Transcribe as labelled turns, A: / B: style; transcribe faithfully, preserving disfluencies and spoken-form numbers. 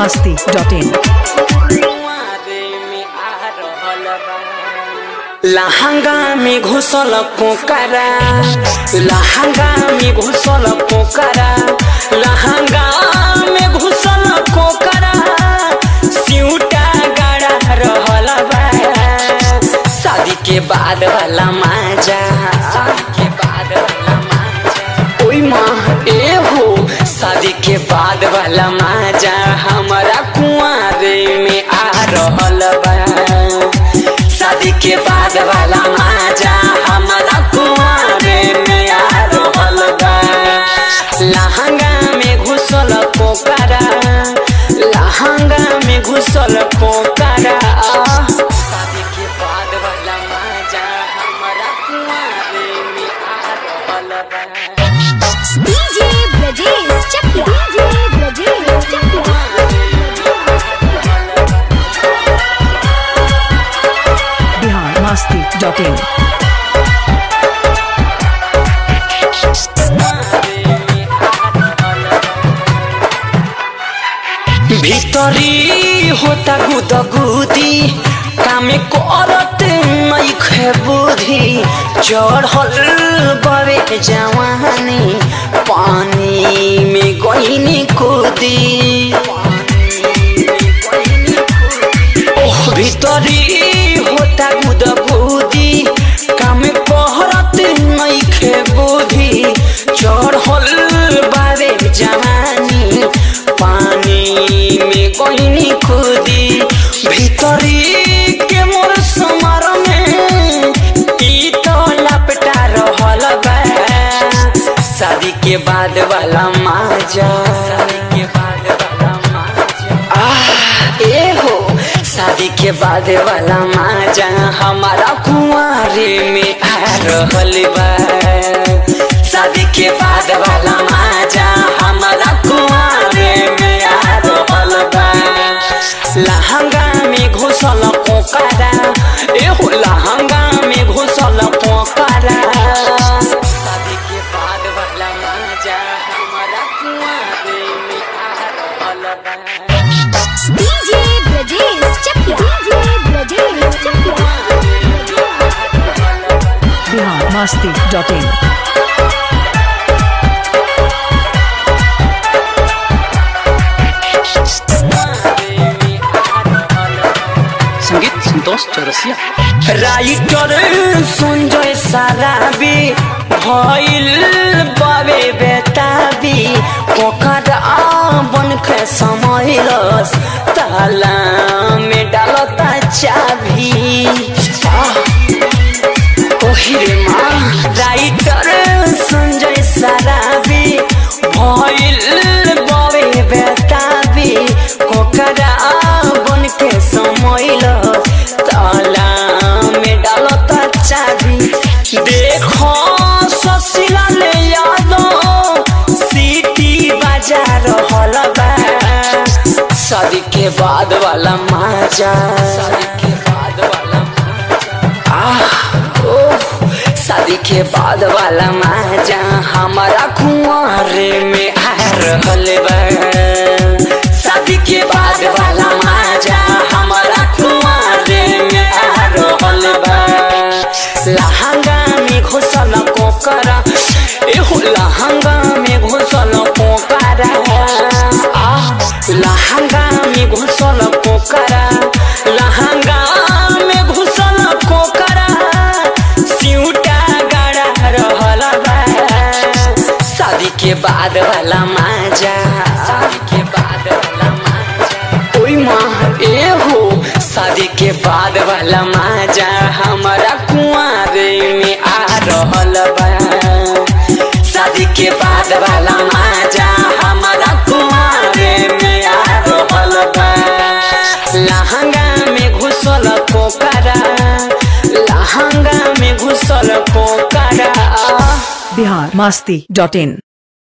A: मस्ती dot इन।
B: लहंगा में घुसल पोकरा, लहंगा में घुसल पोकरा, लहंगा में घुसल पोकरा, सिउटा गड़ा रहल बा। शादी के बाद वाला मजा, शादी के बाद वाला मजा, ओई माँ ए हो, शादी के बाद वाला मजा हमारा कुंवारे में आ रहल बा। शादी के बाद वाला मजा हमारा कुंवारे में आ रहल बा। लहंगा में घुसल पोकरा, लहंगा में घुसल पोकरा, शादी के बाद वाला मजा हमारा कुंवारे में आ रहल बा।
C: DJ Brajesh Chakiya, DJ Brajesh Chakiya.
A: Bihar Masti dot in.
B: भीतरी होता गुदगुदी, कामे करत नइखे बुद्धि, चढ़ल बवे जवानी, पानी में गइनी कूदी। ओह भीतरी होता गुदगुदी, कामे करत नइखे बुद्धि, चढ़ल बवे जवानी, पानी में गइनी कूदी। भीतरी के मोर समार में ई तो लपटा रहल बा। शादी के बाद वाला मजा, शादी के बाद वाला मजा, आह ए हो, शादी के बाद वाला मजा हमारा कुंवारे में आ रहल बा। शादी के बाद वाला मजा हमारा कुंवारे में आ रहल बा। लहंगा में घुसल पोकरा, ए हो लहंगा में घुसल पोकरा, शादी के बाद वाला मजा हमारा कुंवारे में आ रहल बा।
C: DJ Brajesh Chakiya, DJ Brajesh Chakiya.
A: Bihar Masti dot in.
B: संगीत संतोष चौरसिया। राइटर संजय सराबी भइल बाबे बेताबी, पोखरा बन के समयलस, ताला में डालता चाभी। ओहिरे माँ राइटर संजय सराबी भइल बाबे बेताबी, पोखरा बन के समयलस, ताला में डालता चाभी। देखो ससिला ले यादो सीटी बजा रहल बा। शादी के बाद वाला मजा, शादी के बाद वाला मजा, आह ओह, शादी के बाद वाला मजा हमारा कुंवारे में आ रहल बा। शादी के बाद वाला मजा हमारा कुंवारे में आ रहल बा। लहंगा में घुसल पोकरा, एहो लहंगा में घुसल पोकरा, आह लहंगा में घुसल पोकरा, लहंगा में घुसल पोकरा, सिउटा गड़ा रहल बा। शादी के बाद वाला मजा, शादी के बाद वाला मजा, ओई माँ ए हो, शादी के बाद वाला मजा हमारा कुंवारे में आ रहल बा। शादी के बाद वाला मजा हमारा कुंवारे में आ रहल बा। लहंगा में घुसल पोकरा, लहंगा में घुसल पोकरा।
A: बिहार मस्ती डॉट इन।